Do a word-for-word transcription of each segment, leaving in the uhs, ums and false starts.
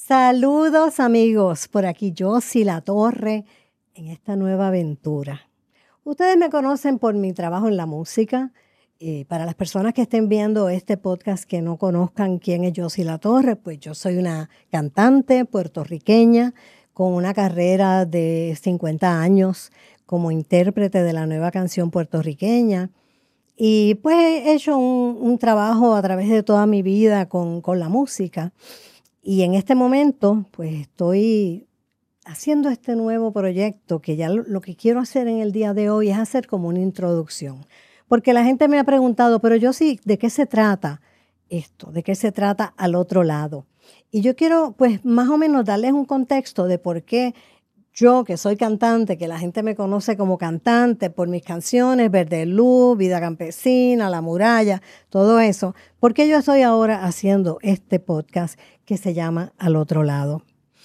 Saludos amigos, por aquí Josie La Torre en esta nueva aventura. Ustedes me conocen por mi trabajo en la música. Eh, para las personas que estén viendo este podcast que no conozcan quién es Josie La Torre, pues yo soy una cantante puertorriqueña con una carrera de cincuenta años como intérprete de la nueva canción puertorriqueña. Y pues he hecho un, un trabajo a través de toda mi vida con, con la música. Y en este momento, pues estoy haciendo este nuevo proyecto que ya lo, lo que quiero hacer en el día de hoy es hacer como una introducción. Porque la gente me ha preguntado, pero yo sí, ¿de qué se trata esto? ¿De qué se trata al otro lado? Y yo quiero, pues, más o menos darles un contexto de por qué yo, que soy cantante, que la gente me conoce como cantante por mis canciones, Verde Luz, Vida Campesina, La Muralla, todo eso, ¿por qué yo estoy ahora haciendo este podcast que se llama Al Otro Lado?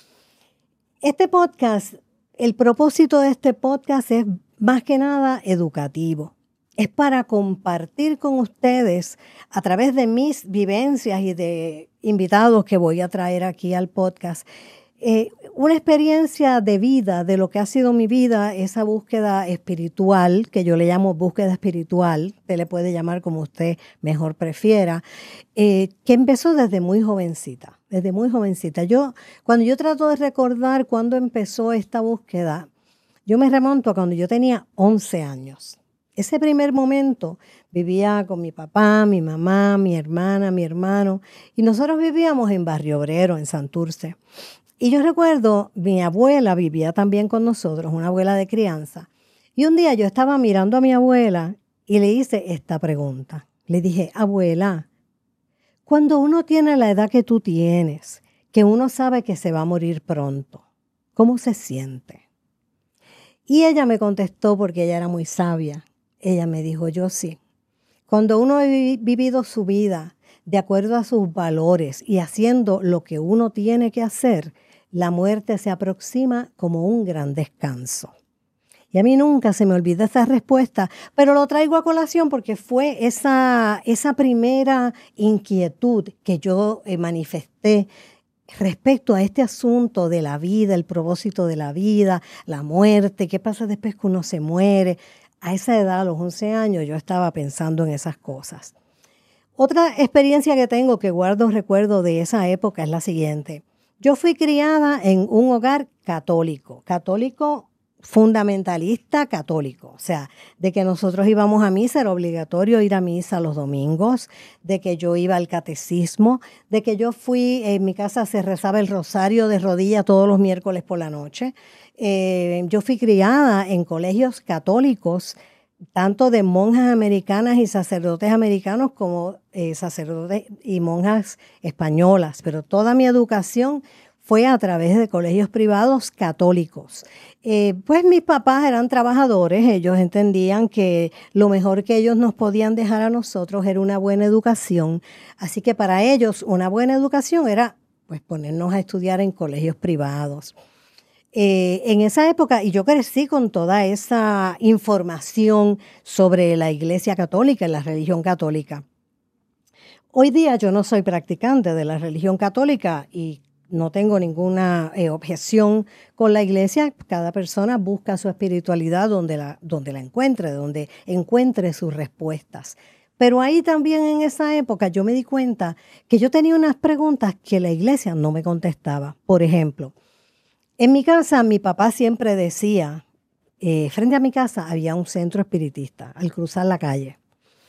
Este podcast, el propósito de este podcast es más que nada educativo. Es para compartir con ustedes a través de mis vivencias y de invitados que voy a traer aquí al podcast, Eh, una experiencia de vida, de lo que ha sido mi vida, esa búsqueda espiritual, que yo le llamo búsqueda espiritual, usted le puede llamar como usted mejor prefiera, eh, que empezó desde muy jovencita, desde muy jovencita. Yo, cuando yo trato de recordar cuándo empezó esta búsqueda, yo me remonto a cuando yo tenía once años. Ese primer momento vivía con mi papá, mi mamá, mi hermana, mi hermano, y nosotros vivíamos en Barrio Obrero, en Santurce. Y yo recuerdo, mi abuela vivía también con nosotros, una abuela de crianza. Y un día yo estaba mirando a mi abuela y le hice esta pregunta. Le dije, abuela, cuando uno tiene la edad que tú tienes, que uno sabe que se va a morir pronto, ¿cómo se siente? Y ella me contestó, porque ella era muy sabia. Ella me dijo, yo sí. Cuando uno ha vivido su vida de acuerdo a sus valores y haciendo lo que uno tiene que hacer, la muerte se aproxima como un gran descanso. Y a mí nunca se me olvida esa respuesta, pero lo traigo a colación porque fue esa, esa primera inquietud que yo eh, manifesté respecto a este asunto de la vida, el propósito de la vida, la muerte, qué pasa después que uno se muere. A esa edad, a los once años, yo estaba pensando en esas cosas. Otra experiencia que tengo que guardo recuerdo de esa época es la siguiente. Yo fui criada en un hogar católico, católico fundamentalista católico, o sea, de que nosotros íbamos a misa, era obligatorio ir a misa los domingos, de que yo iba al catecismo, de que yo fui, en mi casa se rezaba el rosario de rodillas todos los miércoles por la noche. Eh, yo fui criada en colegios católicos, tanto de monjas americanas y sacerdotes americanos como eh, sacerdotes y monjas españolas, pero toda mi educación fue a través de colegios privados católicos. Eh, pues mis papás eran trabajadores, ellos entendían que lo mejor que ellos nos podían dejar a nosotros era una buena educación, así que para ellos una buena educación era pues ponernos a estudiar en colegios privados. Eh, en esa época, y yo crecí con toda esa información sobre la Iglesia Católica y la religión católica. Hoy día yo no soy practicante de la religión católica y no tengo ninguna eh, objeción con la Iglesia. Cada persona busca su espiritualidad donde la, donde la encuentre, donde encuentre sus respuestas. Pero ahí también en esa época yo me di cuenta que yo tenía unas preguntas que la Iglesia no me contestaba. Por ejemplo, en mi casa, mi papá siempre decía, eh, frente a mi casa había un centro espiritista al cruzar la calle.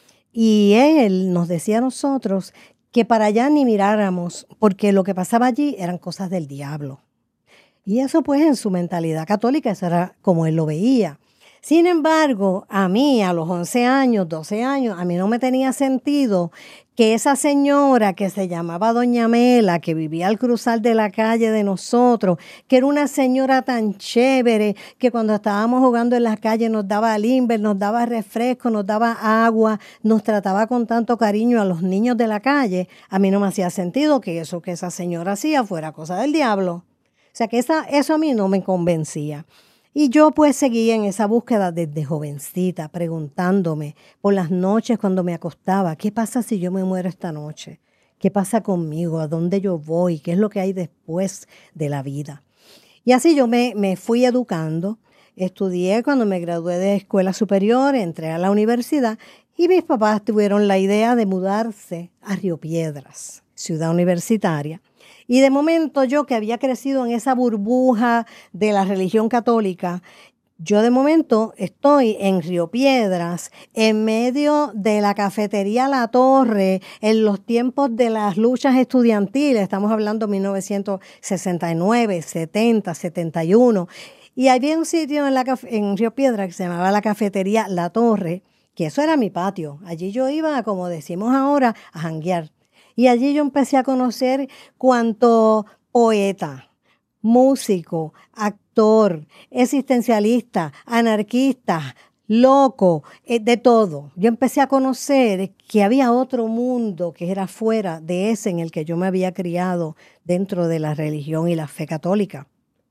Y él nos decía a nosotros que para allá ni miráramos, porque lo que pasaba allí eran cosas del diablo. Y eso pues en su mentalidad católica, eso era como él lo veía. Sin embargo, a mí a los once años, doce años, a mí no me tenía sentido que esa señora que se llamaba Doña Mela, que vivía al cruzar de la calle de nosotros, que era una señora tan chévere, que cuando estábamos jugando en las calles nos daba limber, nos daba refresco, nos daba agua, nos trataba con tanto cariño a los niños de la calle, a mí no me hacía sentido que eso que esa señora hacía fuera cosa del diablo. O sea que esa, eso a mí no me convencía. Y yo pues seguía en esa búsqueda desde jovencita, preguntándome por las noches cuando me acostaba, ¿qué pasa si yo me muero esta noche? ¿Qué pasa conmigo? ¿A dónde yo voy? ¿Qué es lo que hay después de la vida? Y así yo me, me fui educando. Estudié cuando me gradué de escuela superior, entré a la universidad y mis papás tuvieron la idea de mudarse a Río Piedras, ciudad universitaria. Y de momento yo, que había crecido en esa burbuja de la religión católica, yo de momento estoy en Río Piedras, en medio de la cafetería La Torre, en los tiempos de las luchas estudiantiles, estamos hablando de mil novecientos sesenta y nueve, setenta, setenta y uno, y había un sitio en, la, en Río Piedras que se llamaba la cafetería La Torre, que eso era mi patio. Allí yo iba, como decimos ahora, a janguear. Y allí yo empecé a conocer cuanto poeta, músico, actor, existencialista, anarquista, loco, eh, de todo. Yo empecé a conocer que había otro mundo que era fuera de ese en el que yo me había criado dentro de la religión y la fe católica.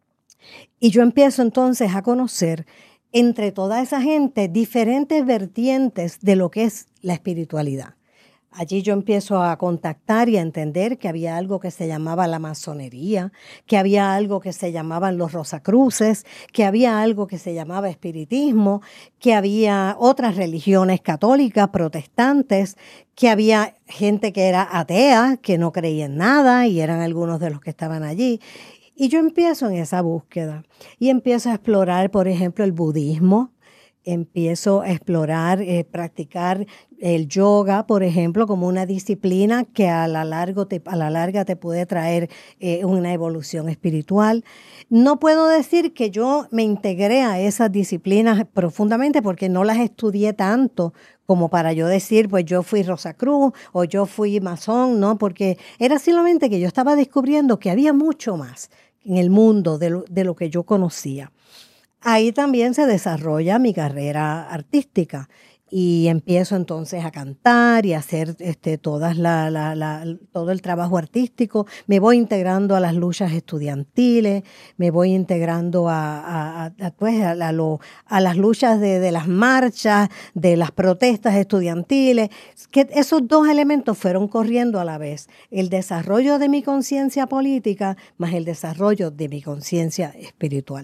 Y yo empiezo entonces a conocer entre toda esa gente diferentes vertientes de lo que es la espiritualidad. Allí yo empiezo a contactar y a entender que había algo que se llamaba la masonería, que había algo que se llamaban los Rosacruces, que había algo que se llamaba espiritismo, que había otras religiones católicas, protestantes, que había gente que era atea, que no creía en nada y eran algunos de los que estaban allí. Y yo empiezo en esa búsqueda y empiezo a explorar, por ejemplo, el budismo. Empiezo a explorar, eh, practicar el yoga, por ejemplo, como una disciplina que a la, largo te, a la larga te puede traer eh, una evolución espiritual. No puedo decir que yo me integré a esas disciplinas profundamente porque no las estudié tanto como para yo decir, pues yo fui Rosacruz o yo fui masón, ¿no? Porque era simplemente que yo estaba descubriendo que había mucho más en el mundo de lo, de lo que yo conocía. Ahí también se desarrolla mi carrera artística y empiezo entonces a cantar y a hacer este, todas la, la, la, todo el trabajo artístico. Me voy integrando a las luchas estudiantiles, me voy integrando a, a, a, a, pues, a, a, lo, a las luchas de, de las marchas, de las protestas estudiantiles. Que esos dos elementos fueron corriendo a la vez. El desarrollo de mi conciencia política más el desarrollo de mi conciencia espiritual.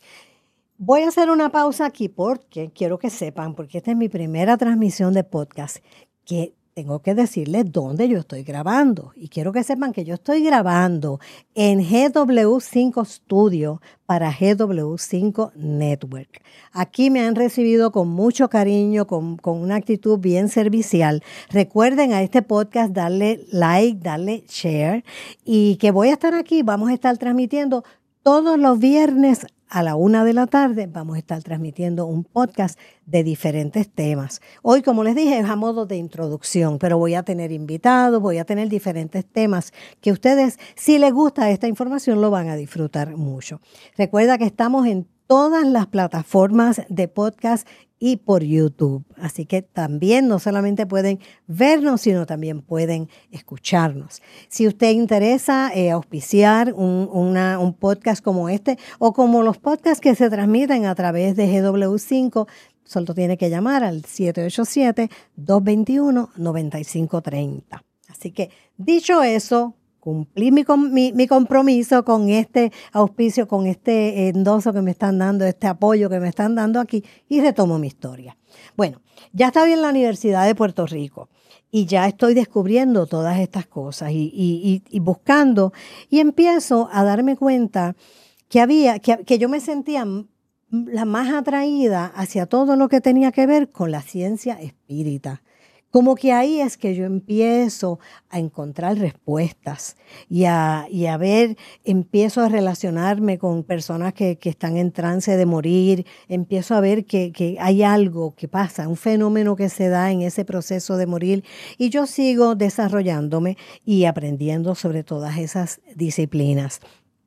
Voy a hacer una pausa aquí porque quiero que sepan, porque esta es mi primera transmisión de podcast, que tengo que decirles dónde yo estoy grabando. Y quiero que sepan que yo estoy grabando en G W cinco Studio para G W cinco Network. Aquí me han recibido con mucho cariño, con, con una actitud bien servicial. Recuerden a este podcast darle like, darle share y que voy a estar aquí, vamos a estar transmitiendo todos los viernes a la una de la tarde vamos a estar transmitiendo un podcast de diferentes temas. Hoy, como les dije, es a modo de introducción, pero voy a tener invitados, voy a tener diferentes temas que ustedes, si les gusta esta información, lo van a disfrutar mucho. Recuerda que estamos en todas las plataformas de podcast y por YouTube. Así que también no solamente pueden vernos, sino también pueden escucharnos. Si usted interesa eh, auspiciar un, una, un podcast como este o como los podcasts que se transmiten a través de G W cinco, solo tiene que llamar al siete ocho siete, dos dos uno, nueve cinco tres cero. Así que dicho eso, cumplí mi, mi, mi compromiso con este auspicio, con este endoso que me están dando, este apoyo que me están dando aquí y retomo mi historia. Bueno, ya estoy en la Universidad de Puerto Rico y ya estoy descubriendo todas estas cosas y, y, y, y buscando y empiezo a darme cuenta que había, que, que yo me sentía la más atraída hacia todo lo que tenía que ver con la ciencia espírita. Como que ahí es que yo empiezo a encontrar respuestas y a, y a ver, empiezo a relacionarme con personas que, que están en trance de morir, empiezo a ver que, que hay algo que pasa, un fenómeno que se da en ese proceso de morir y yo sigo desarrollándome y aprendiendo sobre todas esas disciplinas.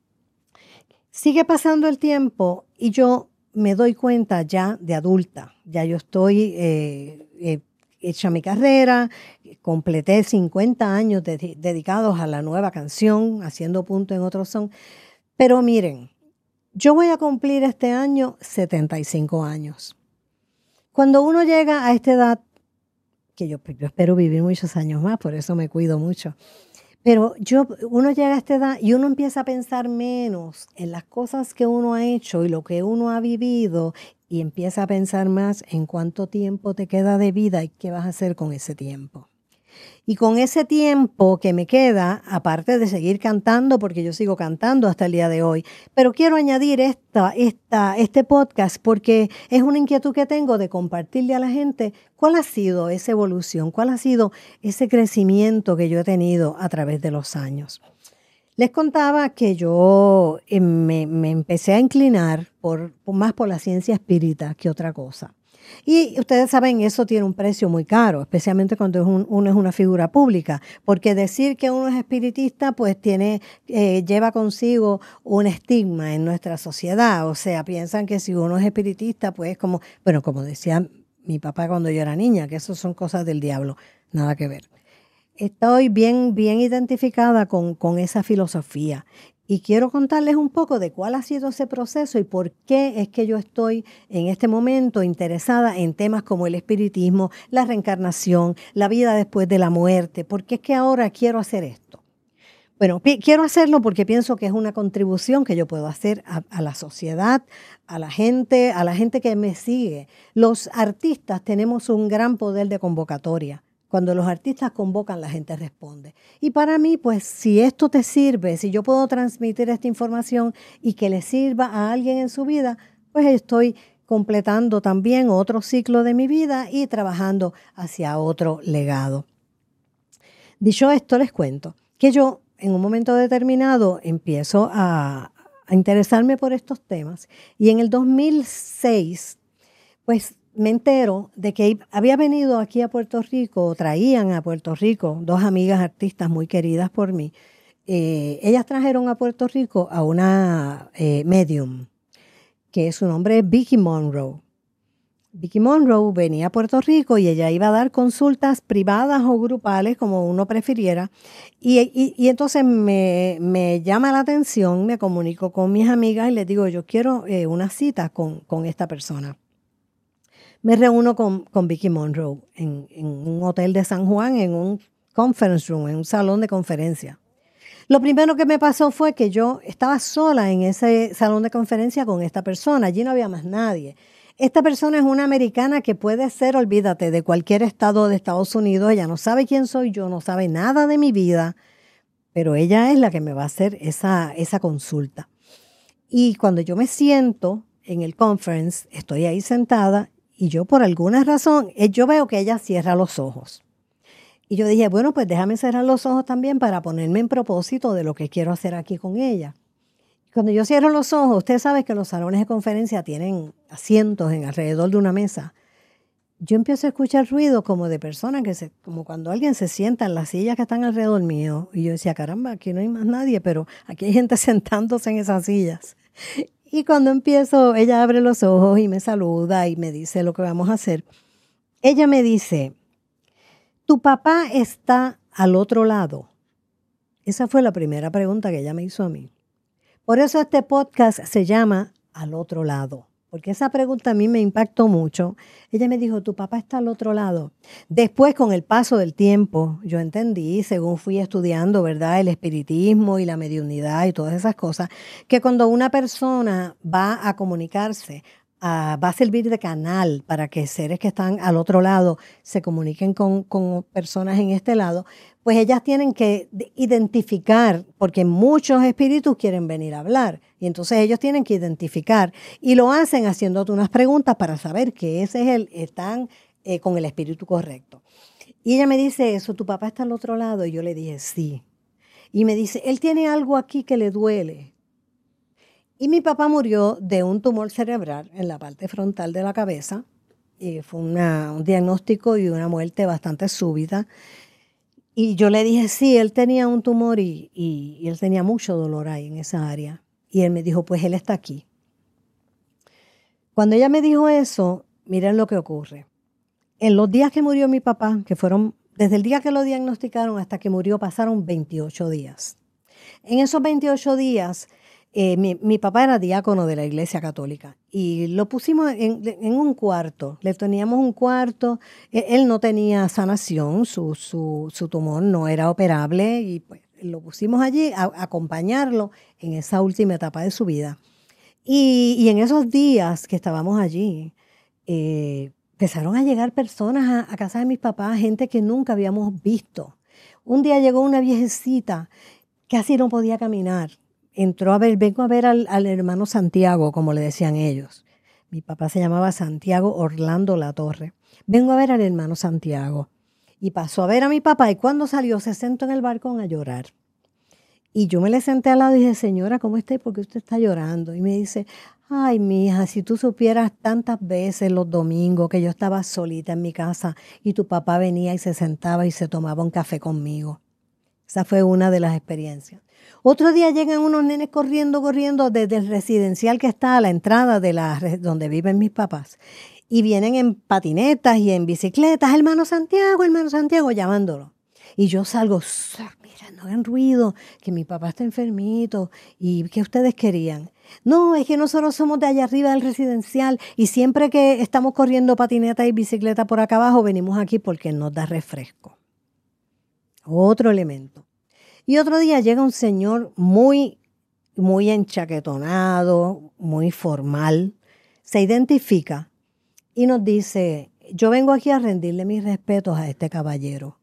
Sigue pasando el tiempo y yo me doy cuenta ya de adulta, ya yo estoy eh, eh, hecha mi carrera, completé cincuenta años de, dedicados a la nueva canción, haciendo punto en otro son. Pero miren, yo voy a cumplir este año setenta y cinco años. Cuando uno llega a esta edad, que yo, yo espero vivir muchos años más, por eso me cuido mucho, Pero yo, uno llega a esta edad y uno empieza a pensar menos en las cosas que uno ha hecho y lo que uno ha vivido y empieza a pensar más en cuánto tiempo te queda de vida y qué vas a hacer con ese tiempo. Y con ese tiempo que me queda, aparte de seguir cantando, porque yo sigo cantando hasta el día de hoy, pero quiero añadir esta, esta, este podcast porque es una inquietud que tengo de compartirle a la gente cuál ha sido esa evolución, cuál ha sido ese crecimiento que yo he tenido a través de los años. Les contaba que yo eh, me, me empecé a inclinar por, por más por la ciencia espírita que otra cosa. Y ustedes saben, eso tiene un precio muy caro, especialmente cuando es un, uno es una figura pública, porque decir que uno es espiritista, pues tiene, eh, lleva consigo un estigma en nuestra sociedad. O sea, piensan que si uno es espiritista, pues como, bueno, como decía mi papá cuando yo era niña, que eso son cosas del diablo, nada que ver. Estoy bien, bien identificada con, con esa filosofía. Y quiero contarles un poco de cuál ha sido ese proceso y por qué es que yo estoy en este momento interesada en temas como el espiritismo, la reencarnación, la vida después de la muerte. ¿Por qué es que ahora quiero hacer esto? Bueno, quiero hacerlo porque pienso que es una contribución que yo puedo hacer a, a la sociedad, a la gente, a la gente que me sigue. Los artistas tenemos un gran poder de convocatoria. Cuando los artistas convocan, la gente responde. Y para mí, pues, si esto te sirve, si yo puedo transmitir esta información y que le sirva a alguien en su vida, pues estoy completando también otro ciclo de mi vida y trabajando hacia otro legado. Dicho esto, les cuento que yo en un momento determinado empiezo a, a interesarme por estos temas y en el dos mil seis, pues, me entero de que había venido aquí a Puerto Rico, traían a Puerto Rico dos amigas artistas muy queridas por mí. Eh, ellas trajeron a Puerto Rico a una eh, medium, que su nombre es Vicky Monroe. Vicky Monroe venía a Puerto Rico y ella iba a dar consultas privadas o grupales, como uno prefiriera. Y, y, y entonces me, me llama la atención, me comunico con mis amigas y les digo, yo quiero eh, una cita con, con esta persona. Me reúno con, con Vicky Monroe en, en un hotel de San Juan, en un conference room, en un salón de conferencia. Lo primero que me pasó fue que yo estaba sola en ese salón de conferencia con esta persona. Allí no había más nadie. Esta persona es una americana que puede ser, olvídate, de cualquier estado de Estados Unidos. Ella no sabe quién soy yo, no sabe nada de mi vida, pero ella es la que me va a hacer esa, esa consulta. Y cuando yo me siento en el conference, estoy ahí sentada, y yo por alguna razón, yo veo que ella cierra los ojos. Y yo dije, bueno, pues déjame cerrar los ojos también para ponerme en propósito de lo que quiero hacer aquí con ella. Cuando yo cierro los ojos, usted sabe que los salones de conferencia tienen asientos en alrededor de una mesa. Yo empiezo a escuchar ruido como de personas que se, como cuando alguien se sienta en las sillas que están alrededor mío. Y yo decía, caramba, aquí no hay más nadie, pero aquí hay gente sentándose en esas sillas. Y cuando empiezo, ella abre los ojos y me saluda y me dice lo que vamos a hacer. Ella me dice, ¿tu papá está al otro lado? Esa fue la primera pregunta que ella me hizo a mí. Por eso este podcast se llama Al otro lado, porque esa pregunta a mí me impactó mucho. Ella me dijo, ¿tu papá está al otro lado? Después, con el paso del tiempo, yo entendí, según fui estudiando, ¿verdad?, el espiritismo y la mediunidad y todas esas cosas, que cuando una persona va a comunicarse, uh, va a servir de canal para que seres que están al otro lado se comuniquen con, con personas en este lado, pues ellas tienen que identificar, porque muchos espíritus quieren venir a hablar, y entonces ellos tienen que identificar, y lo hacen haciéndote unas preguntas para saber que ese es el, están eh, con el espíritu correcto. Y ella me dice eso, ¿tu papá está al otro lado? Y yo le dije, sí. Y me dice, él tiene algo aquí que le duele. Y mi papá murió de un tumor cerebral en la parte frontal de la cabeza, y fue una, un diagnóstico y una muerte bastante súbita. Y yo le dije, sí, él tenía un tumor y, y, y él tenía mucho dolor ahí en esa área. Y él me dijo, pues él está aquí. Cuando ella me dijo eso, miren lo que ocurre. En los días que murió mi papá, que fueron desde el día que lo diagnosticaron hasta que murió, pasaron veintiocho días. En esos veintiocho días, eh, mi, mi papá era diácono de la Iglesia Católica y lo pusimos en, en un cuarto. Le teníamos un cuarto. Él no tenía sanación, su, su, su tumor no era operable y pues lo pusimos allí a, a acompañarlo en esa última etapa de su vida. Y, y en esos días que estábamos allí, eh, empezaron a llegar personas a, a casa de mis papás, gente que nunca habíamos visto. Un día llegó una viejecita, casi no podía caminar. Entró a ver, vengo a ver al, al hermano Santiago, como le decían ellos. Mi papá se llamaba Santiago Orlando Latorre. Vengo a ver al hermano Santiago. Y pasó a ver a mi papá y cuando salió se sentó en el balcón a llorar. Y yo me le senté al lado y dije, señora, ¿cómo está? ¿Y por qué usted está llorando? Y me dice, ay, mija, si tú supieras tantas veces los domingos que yo estaba solita en mi casa y tu papá venía y se sentaba y se tomaba un café conmigo. Esa fue una de las experiencias. Otro día llegan unos nenes corriendo, corriendo desde el residencial que está a la entrada de la donde viven mis papás. Y vienen en patinetas y en bicicletas, hermano Santiago, hermano Santiago, llamándolo. Y yo salgo, mira, no hagan ruido, que mi papá está enfermito. ¿Y qué ustedes querían? No, es que nosotros somos de allá arriba del residencial y siempre que estamos corriendo patineta y bicicleta por acá abajo, venimos aquí porque nos da refresco. Otro elemento. Y otro día llega un señor muy, muy enchaquetonado, muy formal, se identifica y nos dice, yo vengo aquí a rendirle mis respetos a este caballero.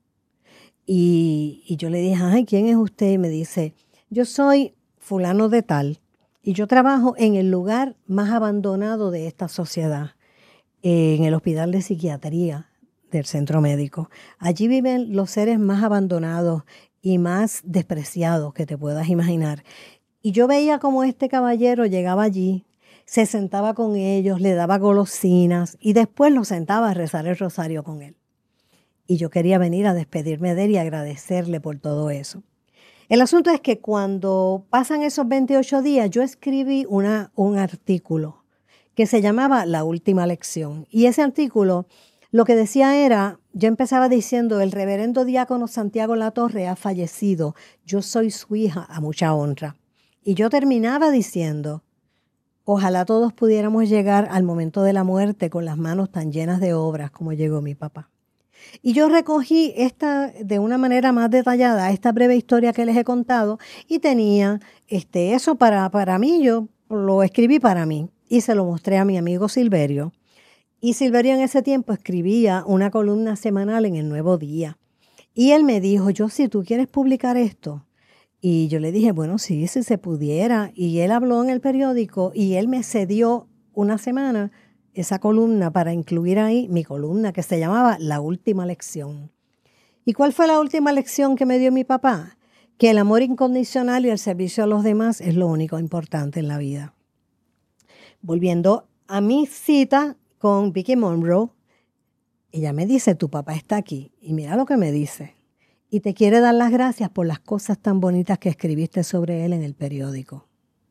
Y, y yo le dije, ay, ¿quién es usted? Y me dice, yo soy fulano de tal y yo trabajo en el lugar más abandonado de esta sociedad, en el hospital de psiquiatría del centro médico. Allí viven los seres más abandonados y más despreciados que te puedas imaginar. Y yo veía como este caballero llegaba allí, se sentaba con ellos, le daba golosinas y después lo sentaba a rezar el rosario con él. Y yo quería venir a despedirme de él y agradecerle por todo eso. El asunto es que cuando pasan esos veintiocho días, yo escribí una, un artículo que se llamaba La Última Lección. Y ese artículo lo que decía era, yo empezaba diciendo, el reverendo diácono Santiago Latorre ha fallecido, yo soy su hija a mucha honra. Y yo terminaba diciendo, ojalá todos pudiéramos llegar al momento de la muerte con las manos tan llenas de obras como llegó mi papá. Y yo recogí esta de una manera más detallada, esta breve historia que les he contado, y tenía este, eso para, para mí, yo lo escribí para mí y se lo mostré a mi amigo Silverio. Y Silverio en ese tiempo escribía una columna semanal en El Nuevo Día. Y él me dijo, yo si tú quieres publicar esto. Y yo le dije, bueno, sí, si se pudiera. Y él habló en el periódico y él me cedió una semana esa columna para incluir ahí mi columna que se llamaba La Última Lección. ¿Y cuál fue la última lección que me dio mi papá? Que el amor incondicional y el servicio a los demás es lo único importante en la vida. Volviendo a mi cita con Vicky Monroe, ella me dice, tu papá está aquí. Y mira lo que me dice. Y te quiere dar las gracias por las cosas tan bonitas que escribiste sobre él en el periódico.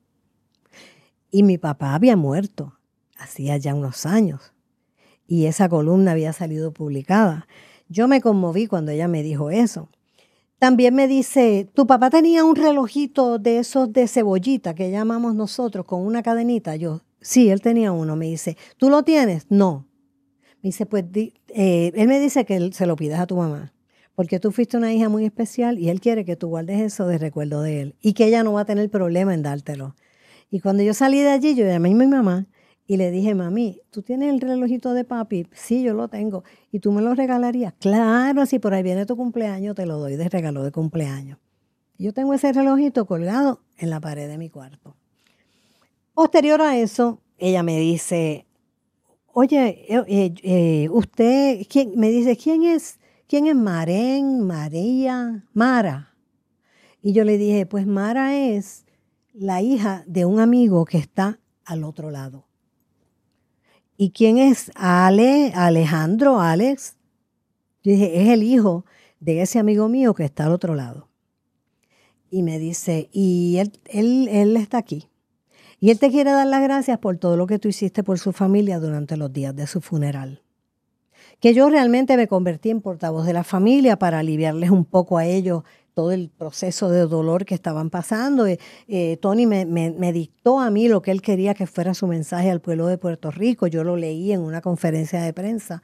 Y mi papá había muerto hacía ya unos años. Y esa columna había salido publicada. Yo me conmoví cuando ella me dijo eso. También me dice, tu papá tenía un relojito de esos de cebollita que llamamos nosotros con una cadenita. Yo, sí, él tenía uno. Me dice, ¿tú lo tienes? No. Me dice, pues, eh, él me dice que él se lo pidas a tu mamá. Porque tú fuiste una hija muy especial y él quiere que tú guardes eso de recuerdo de él. Y que ella no va a tener problema en dártelo. Y cuando yo salí de allí, yo llamé a mi mamá. Y le dije, mami, ¿tú tienes el relojito de papi? Sí, yo lo tengo. ¿Y tú me lo regalarías? Claro, si por ahí viene tu cumpleaños, te lo doy de regalo de cumpleaños. Yo tengo ese relojito colgado en la pared de mi cuarto. Posterior a eso, ella me dice, oye, eh, eh, usted, ¿quién? Me dice, ¿quién es? ¿Quién es Marén, María, Mara? Y yo le dije, pues Mara es la hija de un amigo que está al otro lado. ¿Y quién es Ale, Alejandro, Alex? Yo dije, es el hijo de ese amigo mío que está al otro lado. Y me dice, y él, él, él está aquí. Y él te quiere dar las gracias por todo lo que tú hiciste por su familia durante los días de su funeral. Que yo realmente me convertí en portavoz de la familia para aliviarles un poco a ellos todo el proceso de dolor que estaban pasando. Eh, eh, Tony me, me, me dictó a mí lo que él quería que fuera su mensaje al pueblo de Puerto Rico. Yo lo leí en una conferencia de prensa.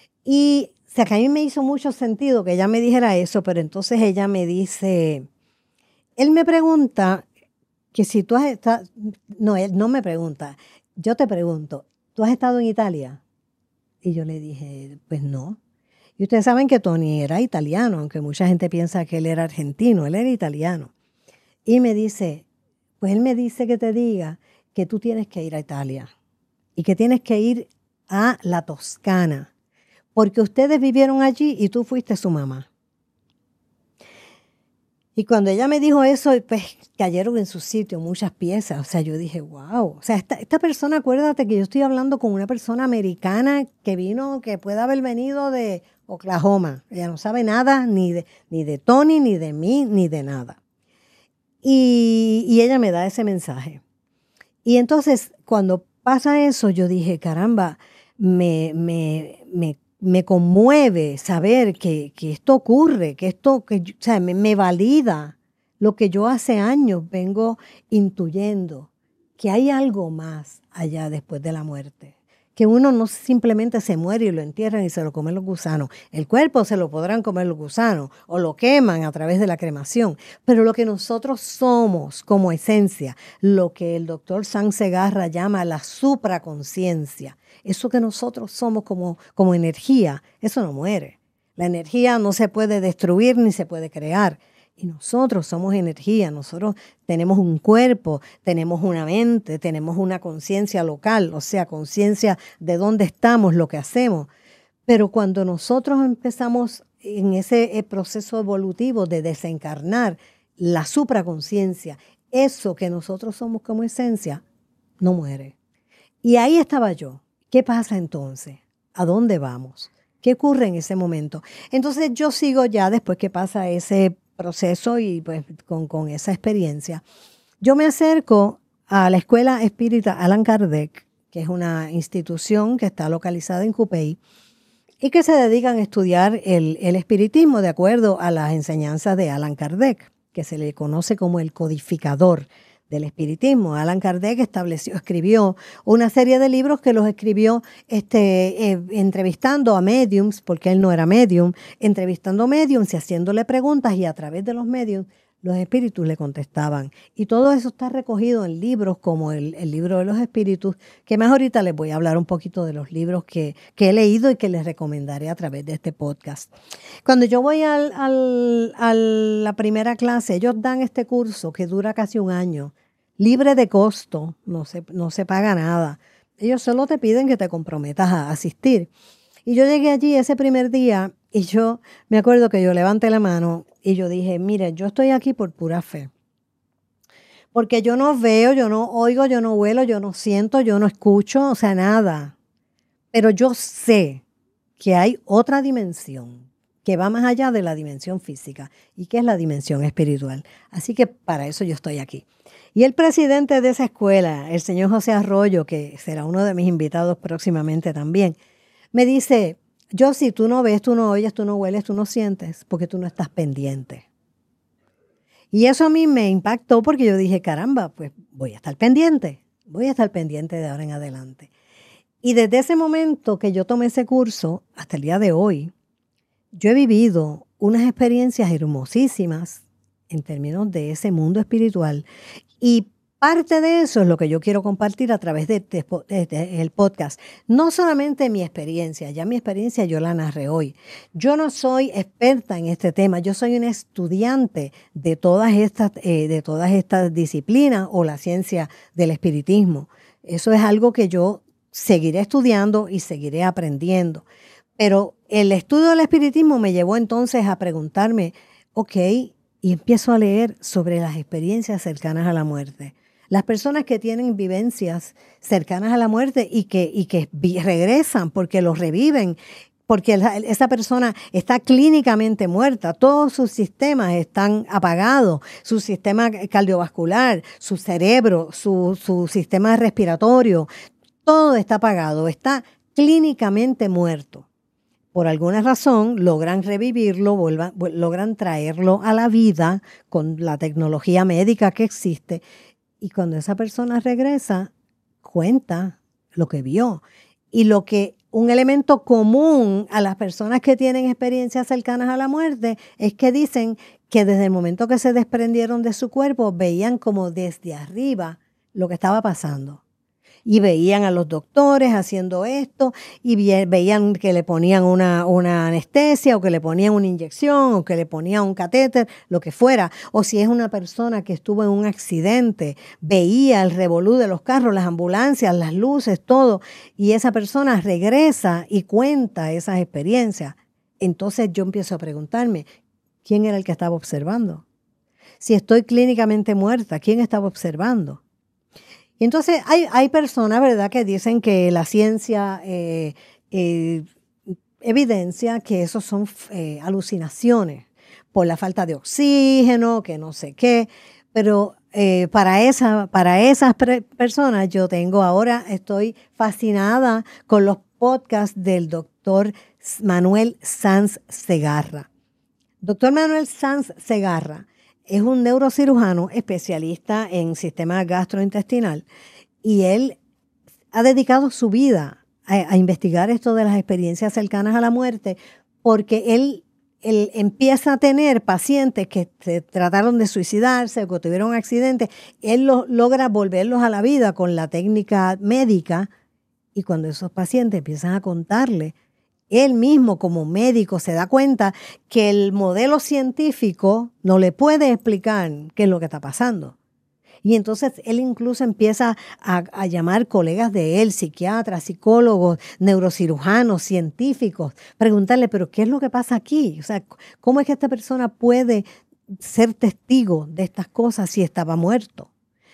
Y o sea, que a mí me hizo mucho sentido que ella me dijera eso, pero entonces ella me dice, él me pregunta que si tú has estado, no, él no me pregunta, yo te pregunto, ¿tú has estado en Italia? Y yo le dije, pues no. Y ustedes saben que Tony era italiano, aunque mucha gente piensa que él era argentino, él era italiano. Y me dice, pues él me dice que te diga que tú tienes que ir a Italia y que tienes que ir a la Toscana, porque ustedes vivieron allí y tú fuiste su mamá. Y cuando ella me dijo eso, pues cayeron en su sitio muchas piezas. O sea, yo dije, wow. O sea, esta, esta persona, acuérdate que yo estoy hablando con una persona americana que vino, que puede haber venido de Oklahoma. Ella no sabe nada ni de, ni de Tony, ni de mí, ni de nada. Y, y ella me da ese mensaje. Y entonces, cuando pasa eso, yo dije, caramba, me, me, me Me conmueve saber que, que esto ocurre, que esto que, o sea, me, me valida lo que yo hace años vengo intuyendo, que hay algo más allá después de la muerte, que uno no simplemente se muere y lo entierran y se lo comen los gusanos. El cuerpo se lo podrán comer los gusanos o lo queman a través de la cremación, pero lo que nosotros somos como esencia, lo que el doctor San Segarra llama la supraconciencia, eso que nosotros somos como, como energía, eso no muere. La energía no se puede destruir ni se puede crear. Y nosotros somos energía, nosotros tenemos un cuerpo, tenemos una mente, tenemos una conciencia local, o sea, conciencia de dónde estamos, lo que hacemos. Pero cuando nosotros empezamos en ese proceso evolutivo de desencarnar la supraconciencia, eso que nosotros somos como esencia, no muere. Y ahí estaba yo. ¿Qué pasa entonces? ¿A dónde vamos? ¿Qué ocurre en ese momento? Entonces yo sigo ya después que pasa ese proceso y pues con, con esa experiencia. Yo me acerco a la Escuela Espírita Allan Kardec, que es una institución que está localizada en Cupey y que se dedican a estudiar el, el espiritismo de acuerdo a las enseñanzas de Allan Kardec, que se le conoce como el codificador del espiritismo. Allan Kardec estableció, escribió una serie de libros que los escribió este, eh, entrevistando a mediums, porque él no era medium, entrevistando mediums y haciéndole preguntas, y a través de los mediums los espíritus le contestaban. Y todo eso está recogido en libros como el, el libro de los espíritus, que más ahorita les voy a hablar un poquito de los libros que, que he leído y que les recomendaré a través de este podcast. Cuando yo voy al, al, a la primera clase, ellos dan este curso que dura casi un año, libre de costo, no se, no se paga nada. Ellos solo te piden que te comprometas a asistir. Y yo llegué allí ese primer día y yo me acuerdo que yo levanté la mano y yo dije, mire, yo estoy aquí por pura fe. Porque yo no veo, yo no oigo, yo no huelo, yo no siento, yo no escucho, o sea, nada. Pero yo sé que hay otra dimensión que va más allá de la dimensión física y que es la dimensión espiritual. Así que para eso yo estoy aquí. Y el presidente de esa escuela, el señor José Arroyo, que será uno de mis invitados próximamente también, me dice, yo si tú no ves, tú no oyes, tú no hueles, tú no sientes, porque tú no estás pendiente. Y eso a mí me impactó porque yo dije, caramba, pues voy a estar pendiente, voy a estar pendiente de ahora en adelante. Y desde ese momento que yo tomé ese curso hasta el día de hoy, yo he vivido unas experiencias hermosísimas en términos de ese mundo espiritual. Y parte de eso es lo que yo quiero compartir a través de este de, de, el podcast. No solamente mi experiencia, ya mi experiencia yo la narré hoy. Yo no soy experta en este tema, yo soy una estudiante de todas estas, eh, de todas estas disciplinas o la ciencia del espiritismo. Eso es algo que yo seguiré estudiando y seguiré aprendiendo. Pero el estudio del espiritismo me llevó entonces a preguntarme, ok, y empiezo a leer sobre las experiencias cercanas a la muerte. Las personas que tienen vivencias cercanas a la muerte y que, y que regresan porque los reviven, porque esa persona está clínicamente muerta, todos sus sistemas están apagados, su sistema cardiovascular, su cerebro, su, su sistema respiratorio, todo está apagado, está clínicamente muerto. Por alguna razón logran revivirlo, vuelvan, logran traerlo a la vida con la tecnología médica que existe. Y cuando esa persona regresa, cuenta lo que vio. Y lo que un elemento común a las personas que tienen experiencias cercanas a la muerte es que dicen que desde el momento que se desprendieron de su cuerpo veían como desde arriba lo que estaba pasando. Y veían a los doctores haciendo esto y veían que le ponían una, una anestesia o que le ponían una inyección o que le ponían un catéter, lo que fuera. O si es una persona que estuvo en un accidente, veía el revolú de los carros, las ambulancias, las luces, todo. Y esa persona regresa y cuenta esas experiencias. Entonces yo empiezo a preguntarme, ¿quién era el que estaba observando? Si estoy clínicamente muerta, ¿quién estaba observando? Y entonces hay, hay personas, ¿verdad?, que dicen que la ciencia eh, eh, evidencia que esos son eh, alucinaciones por la falta de oxígeno, que no sé qué, pero eh, para, esa, para esas personas yo tengo ahora, estoy fascinada con los podcasts del doctor Manuel Sanz Segarra. Doctor Manuel Sanz Segarra es un neurocirujano especialista en sistema gastrointestinal y él ha dedicado su vida a, a investigar esto de las experiencias cercanas a la muerte porque él, él empieza a tener pacientes que se trataron de suicidarse o que tuvieron un accidente. Él lo, logra volverlos a la vida con la técnica médica y cuando esos pacientes empiezan a contarle, él mismo como médico se da cuenta que el modelo científico no le puede explicar qué es lo que está pasando. Y entonces él incluso empieza a, a llamar colegas de él, psiquiatras, psicólogos, neurocirujanos, científicos, preguntarle, pero ¿qué es lo que pasa aquí? O sea, ¿cómo es que esta persona puede ser testigo de estas cosas si estaba muerto?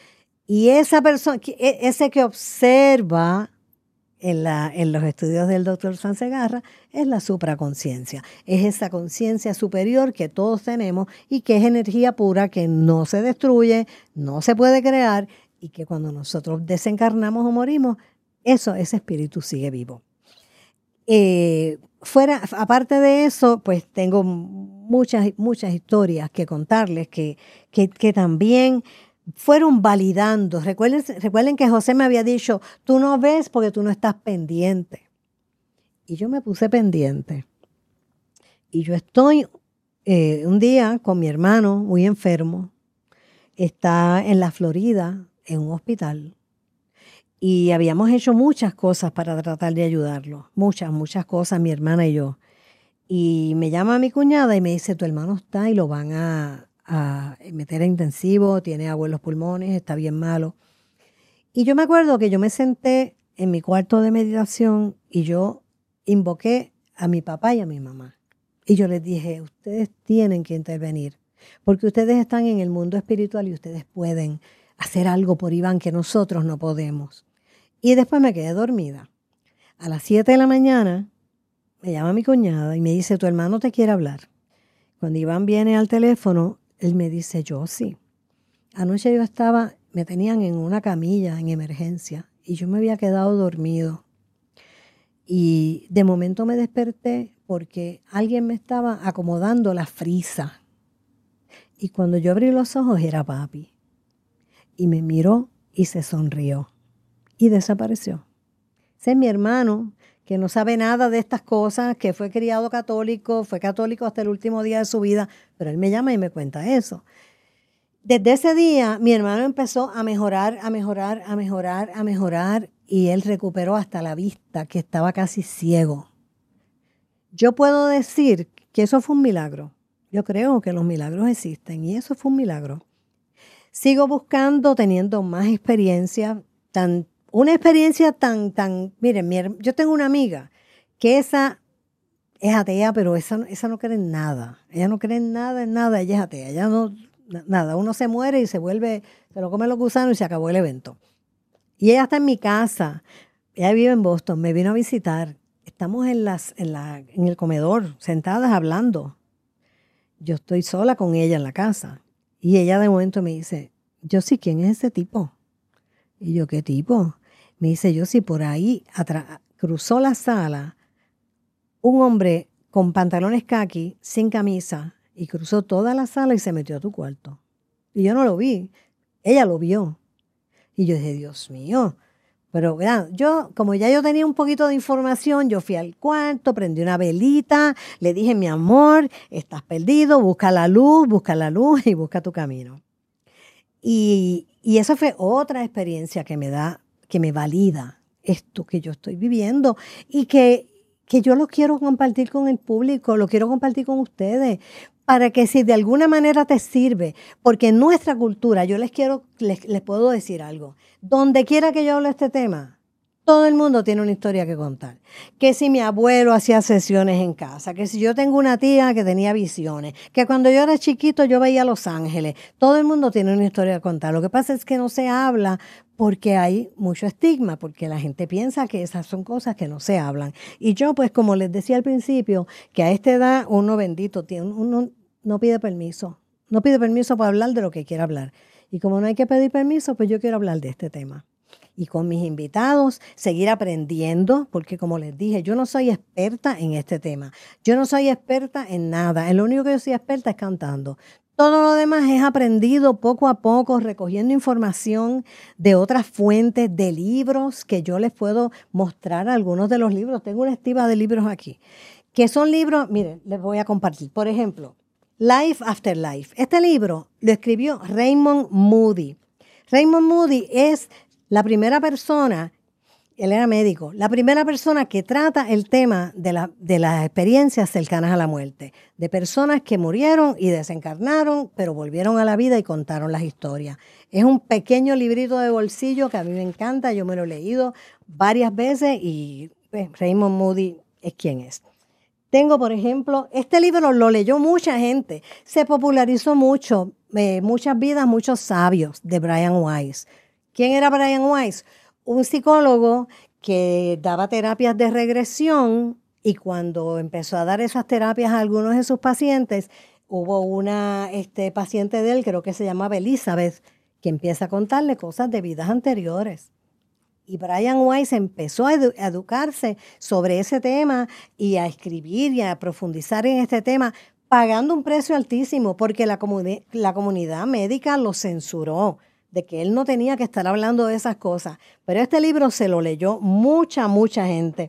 Y esa persona, ese que observa En, la, en los estudios del doctor Sanz Segarra, es la supraconciencia. Es esa conciencia superior que todos tenemos y que es energía pura que no se destruye, no se puede crear y que cuando nosotros desencarnamos o morimos, eso, ese espíritu sigue vivo. Eh, fuera, aparte de eso, pues tengo muchas, muchas historias que contarles que, que, que también fueron validando. Recuerden, recuerden que José me había dicho, tú no ves porque tú no estás pendiente. Y yo me puse pendiente. Y yo estoy eh, un día con mi hermano muy enfermo. Está en la Florida, en un hospital. Y habíamos hecho muchas cosas para tratar de ayudarlo. Muchas, muchas cosas, mi hermana y yo. Y me llama mi cuñada y me dice, tu hermano está y lo van a... a meter a intensivo, tiene agua en los pulmones, está bien malo. Y yo me acuerdo que yo me senté en mi cuarto de meditación y yo invoqué a mi papá y a mi mamá. Y yo les dije, ustedes tienen que intervenir, porque ustedes están en el mundo espiritual y ustedes pueden hacer algo por Iván que nosotros no podemos. Y después me quedé dormida. A las siete de la mañana me llama mi cuñada y me dice, tu hermano te quiere hablar. Cuando Iván viene al teléfono, él me dice, yo sí. Anoche yo estaba, me tenían en una camilla en emergencia y yo me había quedado dormido. Y de momento me desperté porque alguien me estaba acomodando la frisa. Y cuando yo abrí los ojos era papi. Y me miró y se sonrió. Y desapareció. Ese es mi hermano, que no sabe nada de estas cosas, que fue criado católico, fue católico hasta el último día de su vida, pero él me llama y me cuenta eso. Desde ese día, mi hermano empezó a mejorar, a mejorar, a mejorar, a mejorar, y él recuperó hasta la vista, que estaba casi ciego. Yo puedo decir que eso fue un milagro. Yo creo que los milagros existen, y eso fue un milagro. Sigo buscando, teniendo más experiencia, tan Una experiencia tan, tan, miren, mi, yo tengo una amiga que esa es atea, pero esa, esa no cree en nada. Ella no cree en nada, en nada, ella es atea. Ella no, nada, uno se muere y se vuelve, se lo come los gusanos y se acabó el evento. Y ella está en mi casa, ella vive en Boston, me vino a visitar. Estamos en, las, en, la, en el comedor, sentadas hablando. Yo estoy sola con ella en la casa. Y ella de momento me dice, yo sí, ¿quién es ese tipo? Y yo, ¿qué tipo? Me dice, yo sí, por ahí atrás, cruzó la sala un hombre con pantalones caqui, sin camisa, y cruzó toda la sala y se metió a tu cuarto. Y yo no lo vi, ella lo vio. Y yo dije, Dios mío, Pero vean, yo, como ya yo tenía un poquito de información, yo fui al cuarto, prendí una velita, le dije, mi amor, estás perdido, busca la luz, busca la luz y busca tu camino. Y, y esa fue otra experiencia que me da, que me valida esto que yo estoy viviendo y que, que yo lo quiero compartir con el público, lo quiero compartir con ustedes, para que si de alguna manera te sirve, porque en nuestra cultura, yo les quiero, les, les puedo decir algo, donde quiera que yo hable este tema, todo el mundo tiene una historia que contar. Que si mi abuelo hacía sesiones en casa, que si yo tengo una tía que tenía visiones, que cuando yo era chiquito yo veía Los Ángeles, todo el mundo tiene una historia que contar. Lo que pasa es que no se habla porque hay mucho estigma, porque la gente piensa que esas son cosas que no se hablan. Y yo, pues, como les decía al principio, que a esta edad uno bendito, tiene, uno no pide permiso, no pide permiso para hablar de lo que quiera hablar. Y como no hay que pedir permiso, pues yo quiero hablar de este tema. Y con mis invitados, seguir aprendiendo, porque como les dije, yo no soy experta en este tema. Yo no soy experta en nada. En lo único que yo soy experta es cantando. Todo lo demás es aprendido poco a poco, recogiendo información de otras fuentes, de libros, que yo les puedo mostrar algunos de los libros. Tengo una estiva de libros aquí, que son libros, miren, les voy a compartir. Por ejemplo, Life After Life. Este libro lo escribió Raymond Moody. Raymond Moody es la primera persona, él era médico, la primera persona que trata el tema de, la, de las experiencias cercanas a la muerte, de personas que murieron y desencarnaron, pero volvieron a la vida y contaron las historias. Es un pequeño librito de bolsillo que a mí me encanta, yo me lo he leído varias veces y pues, Raymond Moody es quien es. Tengo, por ejemplo, este libro lo leyó mucha gente, se popularizó mucho, eh, Muchas vidas, muchos sabios, de Brian Weiss. ¿Quién era Brian Weiss? Un psicólogo que daba terapias de regresión y cuando empezó a dar esas terapias a algunos de sus pacientes, hubo una este, paciente de él, creo que se llamaba Elizabeth, que empieza a contarle cosas de vidas anteriores. Y Brian Weiss empezó a, edu- a educarse sobre ese tema y a escribir y a profundizar en este tema, pagando un precio altísimo porque la, comuni- la comunidad médica lo censuró, de que él no tenía que estar hablando de esas cosas. Pero este libro se lo leyó mucha, mucha gente.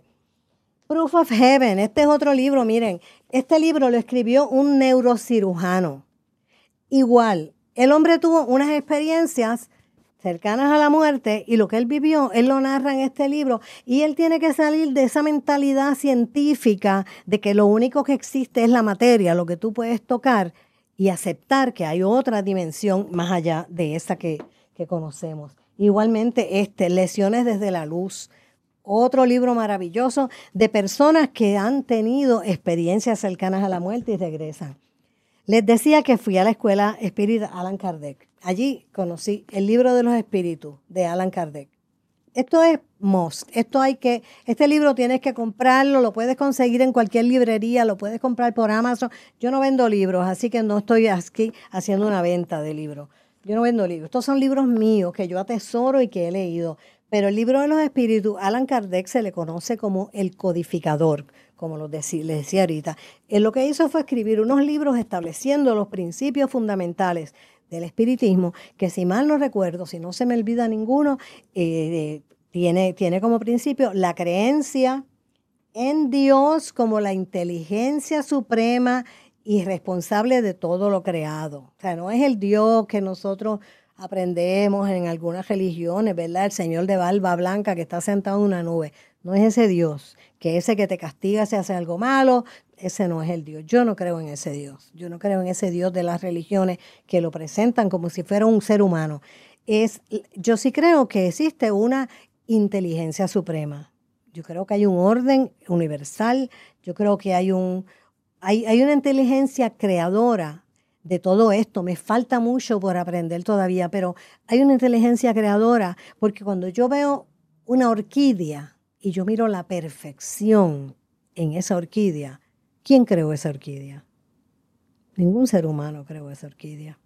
Proof of Heaven, este es otro libro, miren, este libro lo escribió un neurocirujano. Igual, el hombre tuvo unas experiencias cercanas a la muerte y lo que él vivió, él lo narra en este libro y él tiene que salir de esa mentalidad científica de que lo único que existe es la materia, lo que tú puedes tocar y aceptar que hay otra dimensión más allá de esa que, que conocemos. Igualmente este, Lesiones desde la luz, otro libro maravilloso de personas que han tenido experiencias cercanas a la muerte y regresan. Les decía que fui a la escuela espírita Allan Kardec. Allí conocí el libro de los espíritus de Allan Kardec. Esto es must. Esto hay que, este libro tienes que comprarlo, lo puedes conseguir en cualquier librería, lo puedes comprar por Amazon. Yo no vendo libros, así que no estoy aquí haciendo una venta de libros. Yo no vendo libros. Estos son libros míos que yo atesoro y que he leído. Pero el libro de los espíritus, Allan Kardec se le conoce como el codificador, como lo decí, les decía ahorita. Él lo que hizo fue escribir unos libros estableciendo los principios fundamentales del espiritismo, que si mal no recuerdo, si no se me olvida ninguno, eh, tiene, tiene como principio la creencia en Dios como la inteligencia suprema y responsable de todo lo creado. O sea, no es el Dios que nosotros aprendemos en algunas religiones, ¿verdad? El Señor de barba blanca que está sentado en una nube. No es ese Dios, que ese que te castiga si hace algo malo, ese no es el Dios. Yo no creo en ese Dios. Yo no creo en ese Dios de las religiones que lo presentan como si fuera un ser humano. Es, yo sí creo que existe una inteligencia suprema. Yo creo que hay un orden universal. Yo creo que hay, un, hay, hay una inteligencia creadora de todo esto. Me falta mucho por aprender todavía, pero hay una inteligencia creadora porque cuando yo veo una orquídea y yo miro la perfección en esa orquídea, ¿quién creó esa orquídea? Ningún ser humano creó esa orquídea.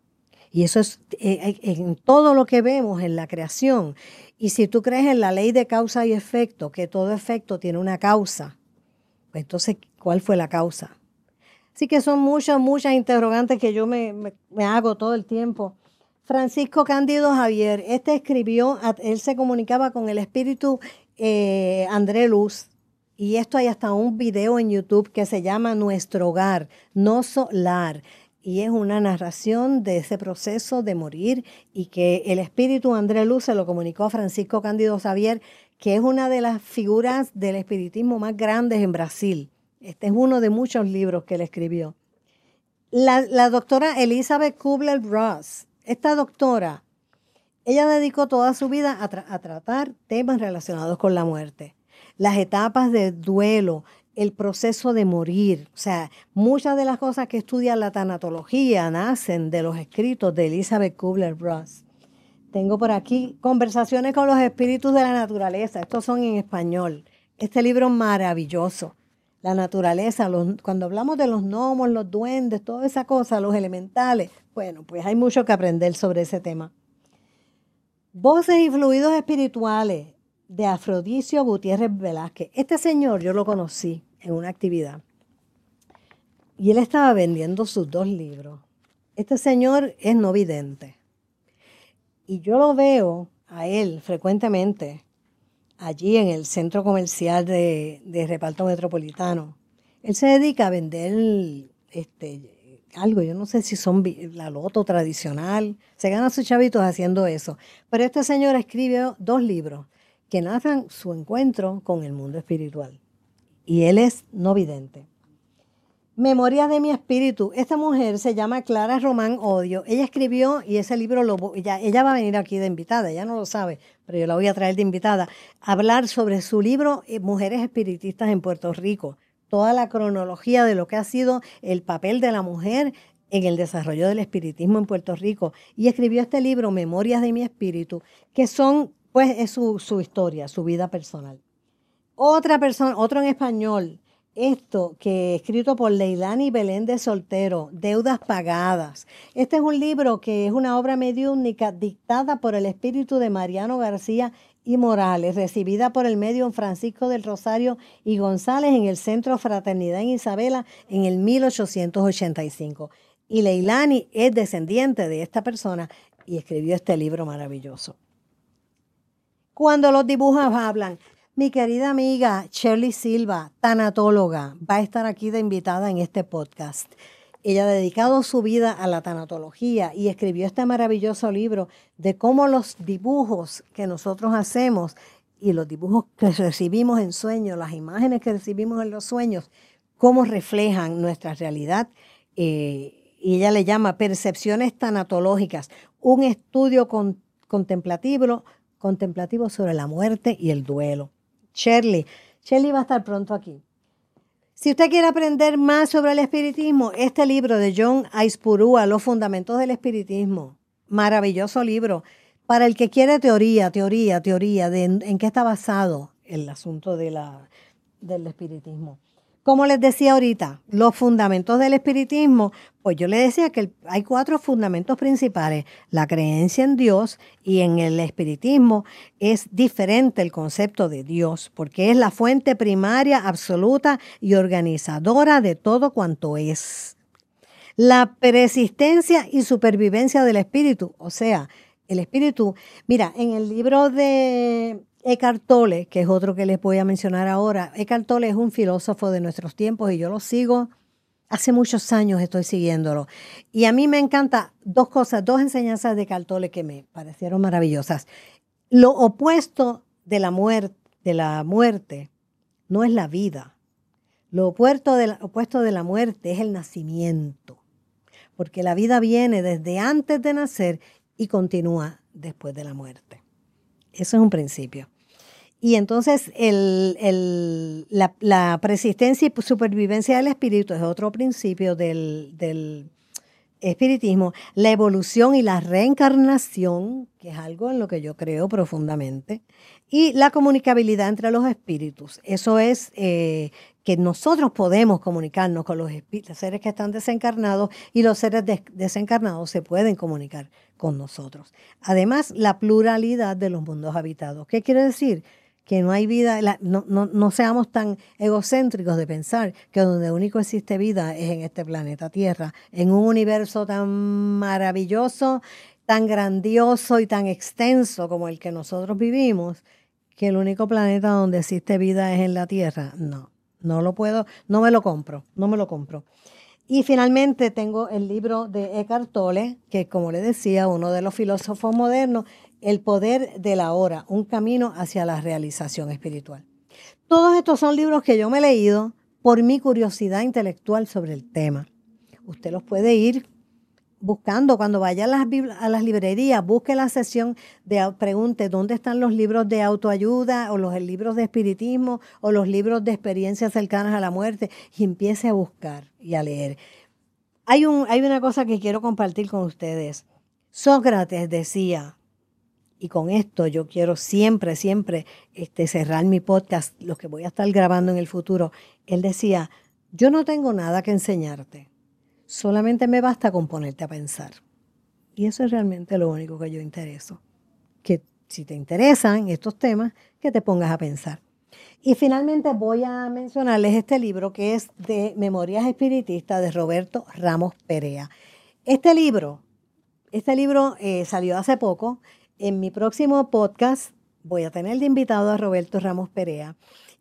Y eso es eh, en todo lo que vemos en la creación. Y si tú crees en la ley de causa y efecto, que todo efecto tiene una causa, pues entonces, ¿cuál fue la causa? Así que son muchas, muchas interrogantes que yo me, me, me hago todo el tiempo Francisco Cándido Javier, este escribió, él se comunicaba con el espíritu eh, André Luz, y esto hay hasta un video en YouTube que se llama Nuestro Hogar, No Solar, y es una narración de ese proceso de morir, y que el espíritu André Luz se lo comunicó a Francisco Cándido Javier, que es una de las figuras del espiritismo más grandes en Brasil. Este es uno de muchos libros que él escribió. La, la doctora Elizabeth Kubler-Ross, esta doctora, ella dedicó toda su vida a, tra- a tratar temas relacionados con la muerte, las etapas de duelo, el proceso de morir. O sea, muchas de las cosas que estudia la tanatología nacen de los escritos de Elizabeth Kubler-Ross. Tengo por aquí Conversaciones con los espíritus de la naturaleza. Estos son en español. Este libro maravilloso. La naturaleza, los, cuando hablamos de los gnomos, los duendes, toda esa cosa, los elementales, bueno, pues hay mucho que aprender sobre ese tema. Voces y fluidos espirituales de Afrodisio Gutiérrez Velázquez. Este señor yo lo conocí en una actividad y él estaba vendiendo sus dos libros. Este señor es no vidente y yo lo veo a él frecuentemente allí en el centro comercial de, de Reparto Metropolitano. Él se dedica a vender este, algo, yo no sé si son la loto tradicional, se gana sus chavitos haciendo eso. Pero este señor escribe dos libros que narran su encuentro con el mundo espiritual. Y él es no vidente. Memorias de mi espíritu. Esta mujer se llama Clara Román Odio. Ella escribió, y ese libro, lo, ella, ella va a venir aquí de invitada, ella no lo sabe, pero yo la voy a traer de invitada, a hablar sobre su libro Mujeres Espiritistas en Puerto Rico. Toda la cronología de lo que ha sido el papel de la mujer en el desarrollo del espiritismo en Puerto Rico. Y escribió este libro, Memorias de mi espíritu, que son, pues, es su, su historia, su vida personal. Otra persona, otro en español, esto que escrito por Leilani Belén de Soltero, Deudas Pagadas. Este es un libro que es una obra mediúnica dictada por el espíritu de Mariano García y Morales, recibida por el medium Francisco del Rosario y González en el Centro Fraternidad en Isabela en el mil ochocientos ochenta y cinco. Y Leilani es descendiente de esta persona y escribió este libro maravilloso. Cuando los dibujos hablan. Mi querida amiga Shirley Silva, tanatóloga, va a estar aquí de invitada en este podcast. Ella ha dedicado su vida a la tanatología y escribió este maravilloso libro de cómo los dibujos que nosotros hacemos y los dibujos que recibimos en sueños, las imágenes que recibimos en los sueños, cómo reflejan nuestra realidad. Eh, y ella le llama Percepciones Tanatológicas, un estudio con, contemplativo, contemplativo sobre la muerte y el duelo. Shirley. Shirley va a estar pronto aquí. Si usted quiere aprender más sobre el espiritismo, este libro de John Aispurúa, Los Fundamentos del Espiritismo, maravilloso libro. Para el que quiere teoría, teoría, teoría, de en, en qué está basado el asunto de la, del espiritismo. Como les decía ahorita, los fundamentos del espiritismo, pues yo les decía que el, hay cuatro fundamentos principales. La creencia en Dios, y en el espiritismo es diferente el concepto de Dios, porque es la fuente primaria, absoluta y organizadora de todo cuanto es. La persistencia y supervivencia del espíritu, o sea, el espíritu, mira, en el libro de Eckhart Tolle, que es otro que les voy a mencionar ahora, Eckhart Tolle es un filósofo de nuestros tiempos y yo lo sigo, hace muchos años estoy siguiéndolo. Y a mí me encanta dos cosas, dos enseñanzas de Eckhart Tolle que me parecieron maravillosas. Lo opuesto de la muerte, de la muerte no es la vida. Lo opuesto de la, opuesto de la muerte es el nacimiento, porque la vida viene desde antes de nacer y continúa después de la muerte. Eso es un principio. Y entonces el, el, la, la persistencia y supervivencia del espíritu es otro principio del, del espiritismo. La evolución y la reencarnación, que es algo en lo que yo creo profundamente. Y la comunicabilidad entre los espíritus. Eso es eh, que nosotros podemos comunicarnos con los espíritus, seres que están desencarnados, y los seres des desencarnados se pueden comunicar con nosotros. Además, la pluralidad de los mundos habitados. ¿Qué quiere decir? Que no hay vida, la, no, no, no seamos tan egocéntricos de pensar que donde único existe vida es en este planeta Tierra, en un universo tan maravilloso, tan grandioso y tan extenso como el que nosotros vivimos, que el único planeta donde existe vida es en la Tierra. No, no lo puedo, no me lo compro, no me lo compro. Y finalmente tengo el libro de Eckhart Tolle, que como le decía, uno de los filósofos modernos, El poder de la hora, un camino hacia la realización espiritual. Todos estos son libros que yo me he leído por mi curiosidad intelectual sobre el tema. Usted los puede ir buscando cuando vaya a las, a las librerías, busque la sección de pregunte dónde están los libros de autoayuda o los libros de espiritismo o los libros de experiencias cercanas a la muerte y empiece a buscar y a leer. Hay, un, hay una cosa que quiero compartir con ustedes. Sócrates decía, y con esto yo quiero siempre, siempre este, cerrar mi podcast, los que voy a estar grabando en el futuro, él decía, yo no tengo nada que enseñarte. Solamente me basta con ponerte a pensar. Y eso es realmente lo único que yo intereso. Que si te interesan estos temas, que te pongas a pensar. Y finalmente voy a mencionarles este libro que es de Memorias Espiritistas de Roberto Ramos Perea. Este libro, este libro eh, salió hace poco. En mi próximo podcast voy a tener de invitado a Roberto Ramos Perea.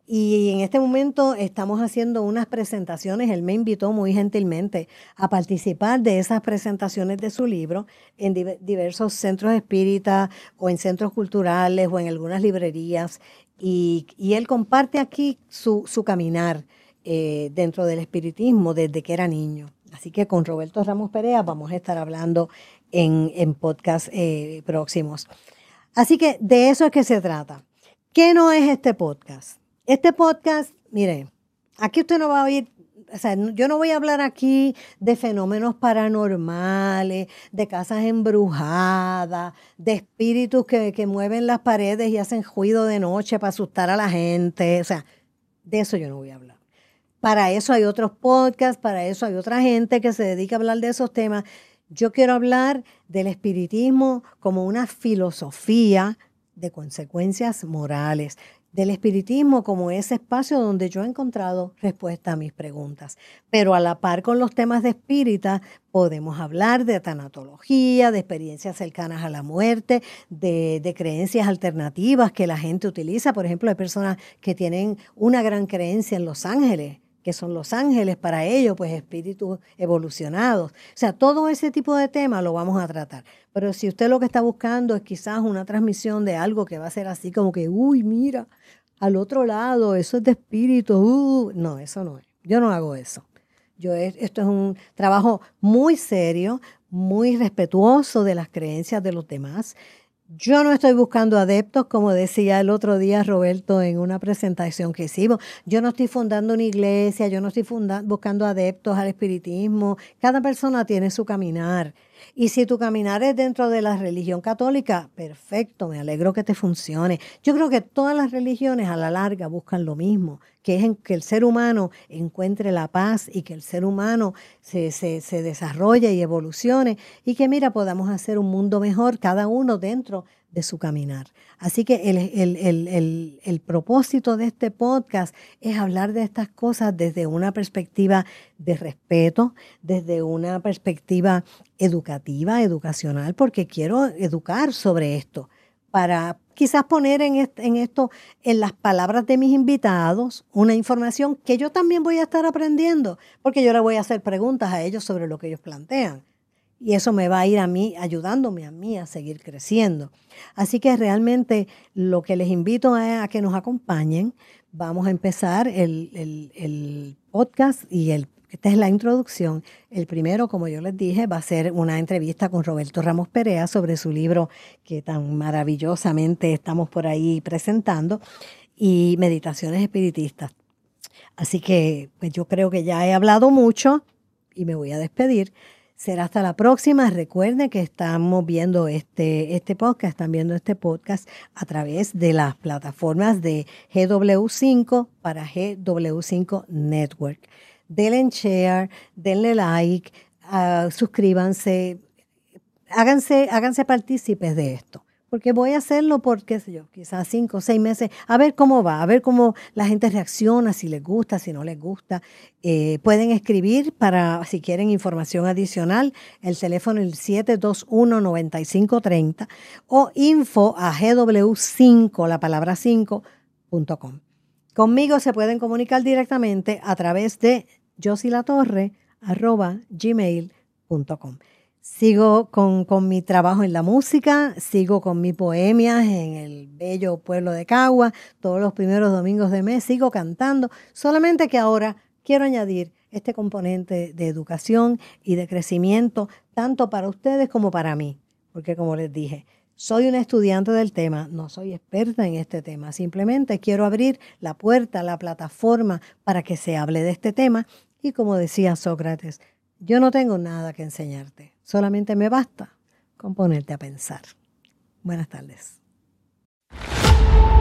Y en este momento estamos haciendo unas presentaciones. Él me invitó muy gentilmente a participar de esas presentaciones de su libro en diversos centros espíritas o en centros culturales o en algunas librerías. Y, y él comparte aquí su, su caminar eh, dentro del espiritismo desde que era niño. Así que con Roberto Ramos Perea vamos a estar hablando en, en podcasts eh, próximos. Así que de eso es que se trata. ¿Qué no es este podcast? Este podcast, mire, aquí usted no va a oír, o sea, yo no voy a hablar aquí de fenómenos paranormales, de casas embrujadas, de espíritus que, que mueven las paredes y hacen ruido de noche para asustar a la gente. O sea, de eso yo no voy a hablar. Para eso hay otros podcasts, para eso hay otra gente que se dedica a hablar de esos temas. Yo quiero hablar del espiritismo como una filosofía de consecuencias morales, del espiritismo como ese espacio donde yo he encontrado respuesta a mis preguntas. Pero a la par con los temas de espírita, podemos hablar de tanatología, de experiencias cercanas a la muerte, de, de creencias alternativas que la gente utiliza. Por ejemplo, hay personas que tienen una gran creencia en los ángeles, que son los ángeles para ellos, pues espíritus evolucionados. O sea, todo ese tipo de temas lo vamos a tratar. Pero si usted lo que está buscando es quizás una transmisión de algo que va a ser así como que, uy, mira, al otro lado, eso es de espíritu, uh. no, eso no es. Yo no hago eso. Yo es, esto es un trabajo muy serio, muy respetuoso de las creencias de los demás. Yo no estoy buscando adeptos, como decía el otro día Roberto en una presentación que hicimos. Yo no estoy fundando una iglesia, yo no estoy funda- buscando adeptos al espiritismo. Cada persona tiene su caminar. Y si tu caminar es dentro de la religión católica, perfecto, me alegro que te funcione. Yo creo que todas las religiones a la larga buscan lo mismo, que es en que el ser humano encuentre la paz y que el ser humano se, se, se desarrolle y evolucione y que, mira, podamos hacer un mundo mejor cada uno dentro de su caminar. Así que el, el, el, el, el propósito de este podcast es hablar de estas cosas desde una perspectiva de respeto, desde una perspectiva educativa, educacional, porque quiero educar sobre esto para quizás poner en, est- en esto, en las palabras de mis invitados, una información que yo también voy a estar aprendiendo, porque yo le voy a hacer preguntas a ellos sobre lo que ellos plantean. Y eso me va a ir a mí, ayudándome a mí a seguir creciendo. Así que realmente lo que les invito es a que nos acompañen. Vamos a empezar el, el, el podcast y el, esta es la introducción. El primero, como yo les dije, va a ser una entrevista con Roberto Ramos Perea sobre su libro que tan maravillosamente estamos por ahí presentando y Meditaciones Espiritistas. Así que pues yo creo que ya he hablado mucho y me voy a despedir. Será hasta la próxima. Recuerden que estamos viendo este, este podcast, están viendo este podcast a través de las plataformas de G W cinco para G W cinco Network. Denle share, denle like, uh, suscríbanse, háganse, háganse partícipes de esto, porque voy a hacerlo por, qué sé yo, quizás cinco o seis meses, a ver cómo va, a ver cómo la gente reacciona, si les gusta, si no les gusta. Eh, pueden escribir para, si quieren información adicional, el teléfono el siete dos uno, nueve cinco tres cero o info a g w cinco, la palabra cinco punto com. Conmigo se pueden comunicar directamente a través de josilatorre arroba gmail punto com. Sigo con, con mi trabajo en la música, sigo con mis poemias en el bello pueblo de Cagua, todos los primeros domingos de mes sigo cantando, solamente que ahora quiero añadir este componente de educación y de crecimiento, tanto para ustedes como para mí, porque como les dije, soy una estudiante del tema, no soy experta en este tema, simplemente quiero abrir la puerta, la plataforma para que se hable de este tema y como decía Sócrates, yo no tengo nada que enseñarte, solamente me basta con ponerte a pensar. Buenas tardes.